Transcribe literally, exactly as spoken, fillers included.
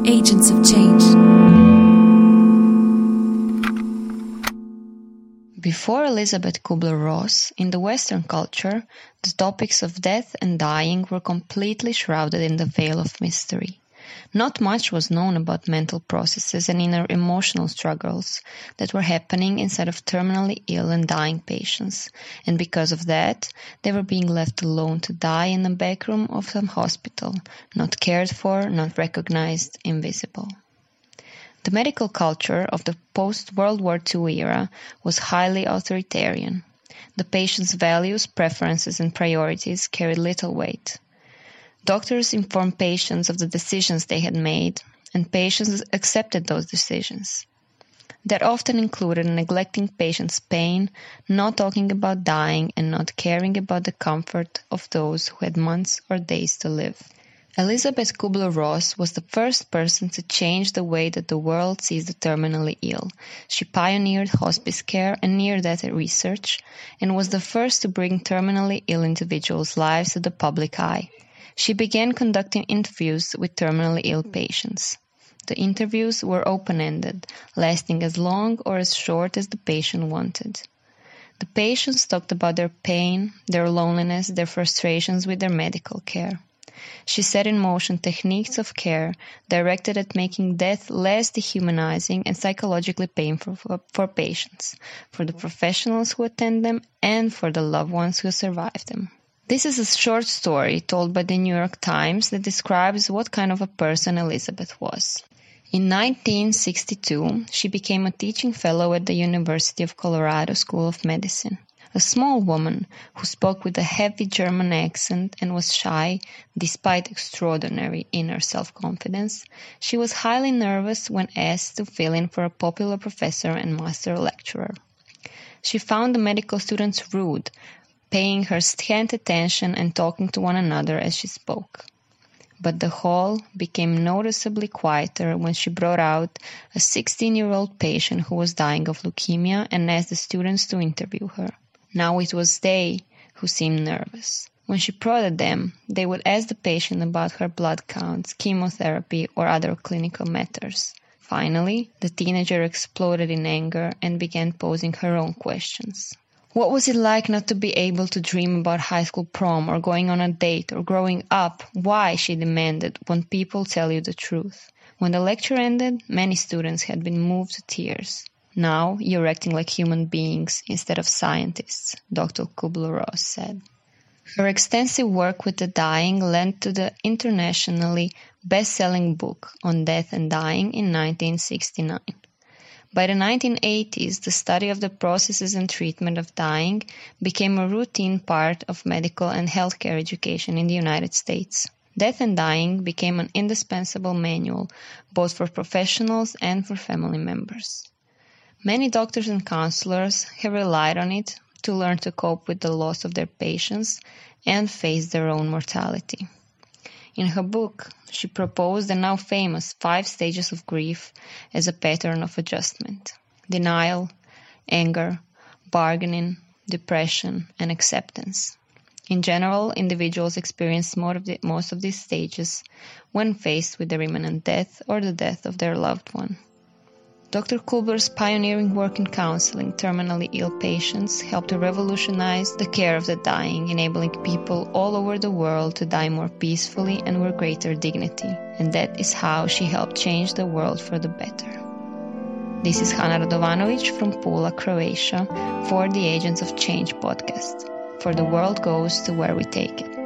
Agents of Change. Before Elisabeth Kubler-Ross, in the Western culture, the topics of death and dying were completely shrouded in the veil of mystery. Not much was known about mental processes and inner emotional struggles that were happening inside of terminally ill and dying patients, and because of that, they were being left alone to die in the back room of some hospital, not cared for, not recognized, invisible. The medical culture of the post-World War Two era was highly authoritarian. The patient's values, preferences, and priorities carried little weight. Doctors informed patients of the decisions they had made, and patients accepted those decisions. That often included neglecting patients' pain, not talking about dying, and not caring about the comfort of those who had months or days to live. Elisabeth Kubler-Ross was the first person to change the way that the world sees the terminally ill. She pioneered hospice care and near-death research, and was the first to bring terminally ill individuals' lives to the public eye. She began conducting interviews with terminally ill patients. The interviews were open-ended, lasting as long or as short as the patient wanted. The patients talked about their pain, their loneliness, their frustrations with their medical care. She set in motion techniques of care directed at making death less dehumanizing and psychologically painful for, for patients, for the professionals who attend them, and for the loved ones who survive them. This is a short story told by the New York Times that describes what kind of a person Elisabeth was. In nineteen sixty-two, she became a teaching fellow at the University of Colorado School of Medicine. A small woman who spoke with a heavy German accent and was shy, despite extraordinary inner self-confidence, she was highly nervous when asked to fill in for a popular professor and master lecturer. She found the medical students rude, paying her scant attention and talking to one another as she spoke. But the hall became noticeably quieter when she brought out a sixteen-year-old patient who was dying of leukemia and asked the students to interview her. Now it was they who seemed nervous. When she prodded them, they would ask the patient about her blood counts, chemotherapy, or other clinical matters. Finally, the teenager exploded in anger and began posing her own questions. What was it like not to be able to dream about high school prom or going on a date or growing up? Why, she demanded, won't people tell you the truth? When the lecture ended, many students had been moved to tears. Now you're acting like human beings instead of scientists, Doctor Kubler-Ross said. Her extensive work with the dying led to the internationally best-selling book on death and dying in nineteen sixty-nine. By the nineteen eighties, the study of the processes and treatment of dying became a routine part of medical and healthcare education in the United States. Death and dying became an indispensable manual, both for professionals and for family members. Many doctors and counselors have relied on it to learn to cope with the loss of their patients and face their own mortality. In her book, she proposed the now famous five stages of grief as a pattern of adjustment: denial, anger, bargaining, depression, and acceptance. In general, individuals experience more of the, most of these stages when faced with their imminent death or the death of their loved one. Doctor Kubler's pioneering work in counseling terminally ill patients helped to revolutionize the care of the dying, enabling people all over the world to die more peacefully and with greater dignity. And that is how she helped change the world for the better. This is Hana Radovanovic from Pula, Croatia, for the Agents of Change podcast. For the world goes to where we take it.